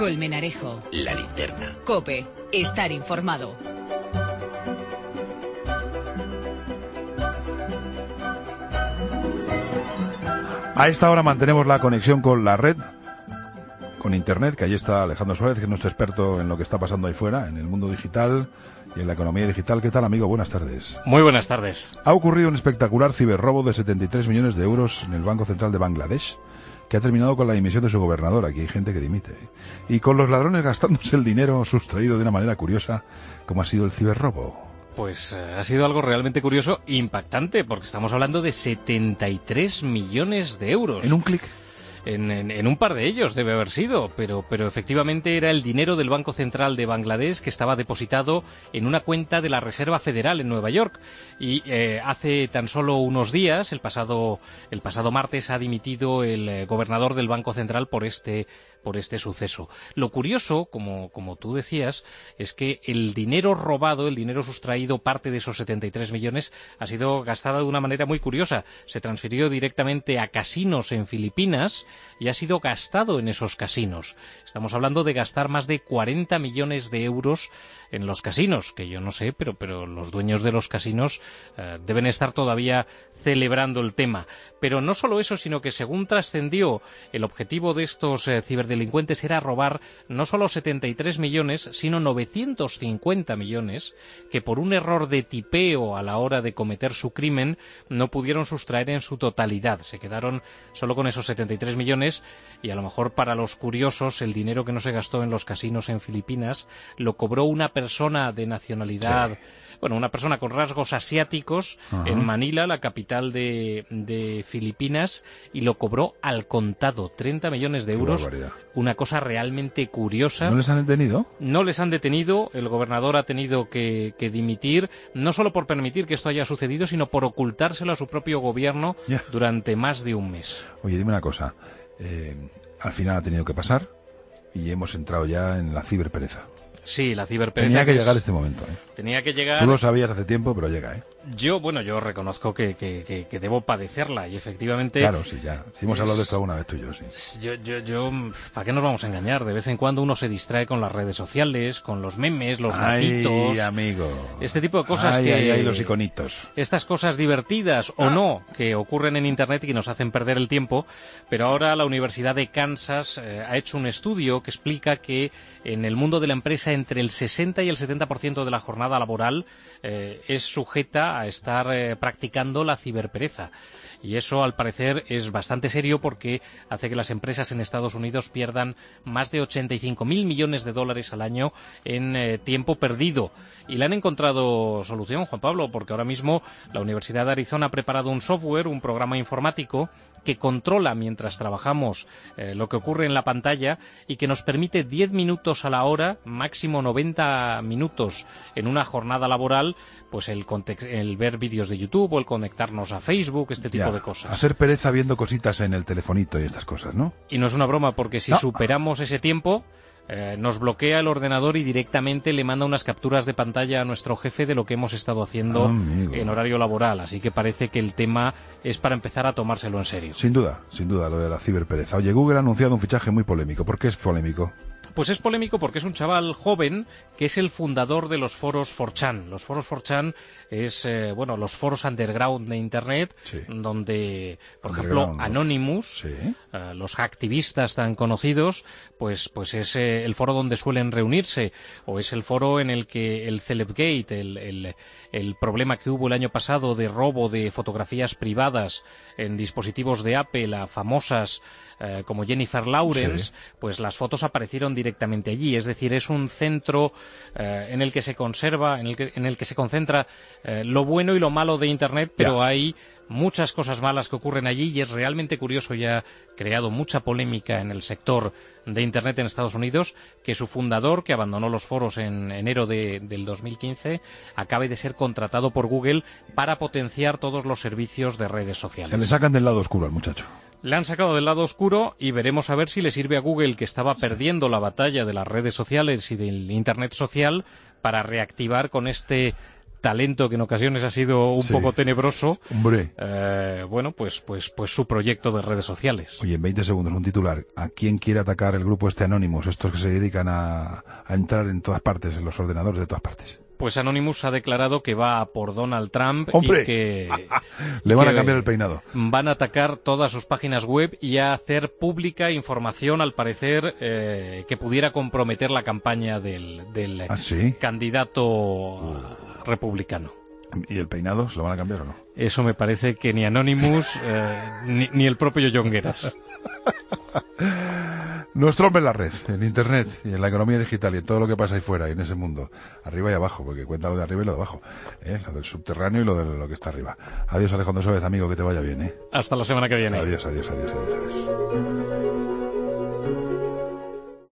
Colmenarejo. La Linterna. COPE. Estar informado. A esta hora mantenemos la conexión con la red, con Internet, que ahí está Alejandro Suárez, que es nuestro experto en lo que está pasando ahí fuera, en el mundo digital y en la economía digital. ¿Qué tal, amigo? Buenas tardes. Muy buenas tardes. Ha ocurrido un espectacular ciberrobo de 73 millones de euros en el Banco Central de Bangladesh, que ha terminado con la dimisión de su gobernador. Aquí hay gente que dimite. Y con los ladrones gastándose el dinero sustraído de una manera curiosa, como ha sido el ciberrobo. Pues ha sido algo realmente curioso e impactante, porque estamos hablando de 73 millones de euros. ¿En un clic? En un par de ellos debe haber sido, pero efectivamente era el dinero del Banco Central de Bangladesh que estaba depositado en una cuenta de la Reserva Federal en Nueva York. Y hace tan solo unos días, el pasado martes, ha dimitido el gobernador del Banco Central por este suceso. Lo curioso, como tú decías, es que el dinero robado, el dinero sustraído, parte de esos 73 millones, ha sido gastada de una manera muy curiosa. Se transfirió directamente a casinos en Filipinas y ha sido gastado en esos casinos. Estamos hablando de gastar más de 40 millones de euros en los casinos, que yo no sé, pero los dueños de los casinos deben estar todavía celebrando el tema. Pero no solo eso, sino que según trascendió, el objetivo de estos ciberdelincuentes era robar no solo 73 millones, sino 950 millones, que por un error de tipeo a la hora de cometer su crimen no pudieron sustraer en su totalidad. Se quedaron solo con esos 73 millones y a lo mejor para los curiosos el dinero que no se gastó en los casinos en Filipinas lo cobró una persona de nacionalidad... Sí. Bueno, una persona con rasgos asiáticos en Manila, la capital de Filipinas, y lo cobró al contado, 30 millones de euros. Una cosa realmente curiosa. ¿No les han detenido? No les han detenido. El gobernador ha tenido que dimitir, no solo por permitir que esto haya sucedido, sino por ocultárselo a su propio gobierno durante más de un mes. Oye, dime una cosa. Al final ha tenido que pasar y hemos entrado ya en la ciberpereza. Sí, la ciberpereza. Tenía que llegar este momento, ¿eh? Tenía que llegar. Tú lo sabías hace tiempo, pero llega, ¿eh? Yo reconozco que debo padecerla y efectivamente... Claro, sí, ya. Sí hemos hablado de esto alguna vez tú y yo, sí. Yo, ¿para qué nos vamos a engañar? De vez en cuando uno se distrae con las redes sociales, con los memes, los gatitos... ¡Ay, amigo! Este tipo de cosas ¡Ay, los iconitos! Estas cosas divertidas o no que ocurren en Internet y que nos hacen perder el tiempo, pero ahora la Universidad de Kansas ha hecho un estudio que explica que en el mundo de la empresa entre el 60 y el 70% de la jornada laboral es sujeta a estar practicando la ciberpereza. Y eso, al parecer, es bastante serio porque hace que las empresas en Estados Unidos pierdan más de 85.000 millones de dólares al año en tiempo perdido. Y le han encontrado solución, Juan Pablo, porque ahora mismo la Universidad de Arizona ha preparado un software, un programa informático que controla mientras trabajamos lo que ocurre en la pantalla y que nos permite 10 minutos a la hora, máximo 90 minutos en una jornada laboral, pues el ver vídeos de YouTube o el conectarnos a Facebook, este tipo de cosas. Hacer pereza viendo cositas en el telefonito y estas cosas, ¿no? Y no es una broma, porque si superamos ese tiempo... nos bloquea el ordenador y directamente le manda unas capturas de pantalla a nuestro jefe de lo que hemos estado haciendo en horario laboral. Así que parece que el tema es para empezar a tomárselo en serio. Sin duda, lo de la ciberpereza. Oye, Google ha anunciado un fichaje muy polémico. ¿Por qué es polémico? Pues es polémico porque es un chaval joven que es el fundador de los foros 4chan. Los foros 4chan es, los foros underground de Internet, donde, por ejemplo, Anonymous, los hacktivistas tan conocidos, pues es el foro donde suelen reunirse, o es el foro en el que el Celebgate, el problema que hubo el año pasado de robo de fotografías privadas en dispositivos de Apple a famosas como Jennifer Lawrence, pues las fotos aparecieron directamente allí. Es decir, es un centro en el que se conserva, en el que se concentra lo bueno y lo malo de Internet, pero hay muchas cosas malas que ocurren allí y es realmente curioso y ha creado mucha polémica en el sector de Internet en Estados Unidos que su fundador, que abandonó los foros en enero del 2015, acabe de ser contratado por Google para potenciar todos los servicios de redes sociales. Se le sacan del lado oscuro al muchacho. Le han sacado del lado oscuro y veremos a ver si le sirve a Google, que estaba perdiendo la batalla de las redes sociales y del Internet social, para reactivar con este talento que en ocasiones ha sido un poco tenebroso, hombre, bueno, pues su proyecto de redes sociales. Oye, en 20 segundos, un titular. ¿A quién quiere atacar el grupo Anonymous? Estos que se dedican a entrar en todas partes, en los ordenadores de todas partes. Pues Anonymous ha declarado que va por Donald Trump. ¡Hombre! Y que le van a cambiar el peinado. Van a atacar todas sus páginas web y a hacer pública información, al parecer, que pudiera comprometer la campaña del ¿Ah, sí? candidato republicano. ¿Y el peinado se lo van a cambiar o no? Eso me parece que ni Anonymous ni el propio Jongueras. Nuestro hombre en la red, en Internet y en la economía digital y en todo lo que pasa ahí fuera y en ese mundo, arriba y abajo, porque cuenta lo de arriba y lo de abajo, lo del subterráneo y lo de lo que está arriba. Adiós, Alejandro Suárez, amigo, que te vaya bien. Hasta la semana que viene. Adiós.